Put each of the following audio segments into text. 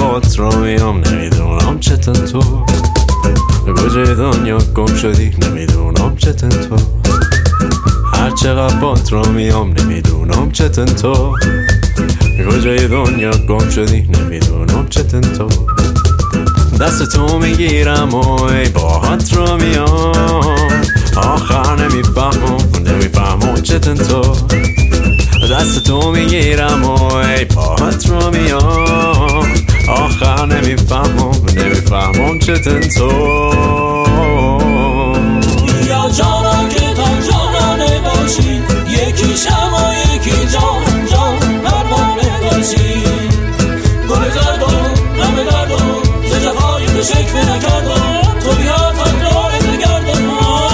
پات رو میام نمیدونم چطور کجای دنیا گم شدی نمیدونم چطور هر چقدر پات رو میام نمیدونم چطور کجای دنیا گم شدی نمیدونم چطور دست تو میگیرم و ای باهات رو میام آخر نمیفهمم چطور دست تو میگیرم و ای باهات رو میام آخر نمیفهمم چطور یا جانا که تا جانانه باشی یکی شما یکی جان پروانه باشی گل زردم غم دردم ز جفای تو شکوه نکردم تو بیا تا دارت بگردم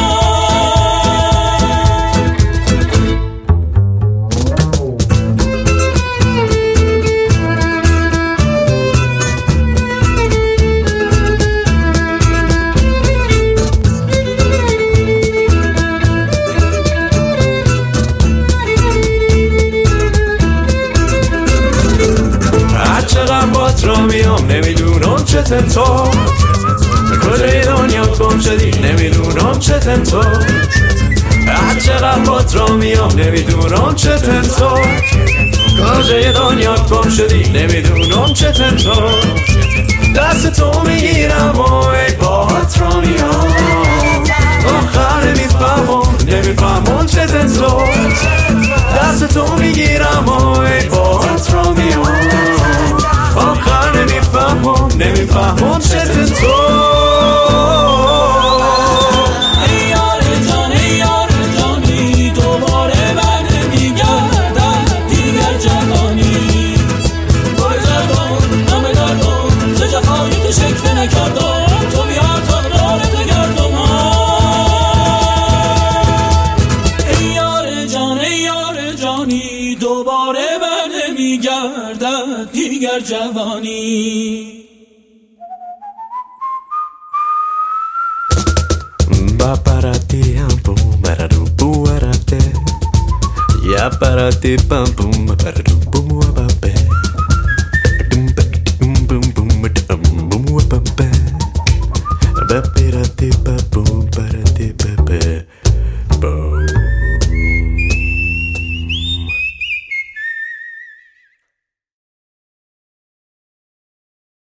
بات رو میام نمیدونم چطور کجای دنیا گم شدی نمیدونم چطور هر چقدر بات رو میام نمیدونم چطور کجای دنیا گم شدی نمیدونم چطور دست تو میگیرم و ای باهات رو میام آخر نمیفهمم چطور دست تو میگیرم و ای باهات رو میام آخر نمیفهمم چطور ای یار جانی دوباره بر نمیگردم دیگر جوانی گل زردم غم دردم ز جفای تو شکوه نکردم تو بیا تا دارت بگردم ای یار جانی دوباره بر نمیگردم دیگر جوانی ba para ti pum para ru pu ara te ya para ti pam pum para ru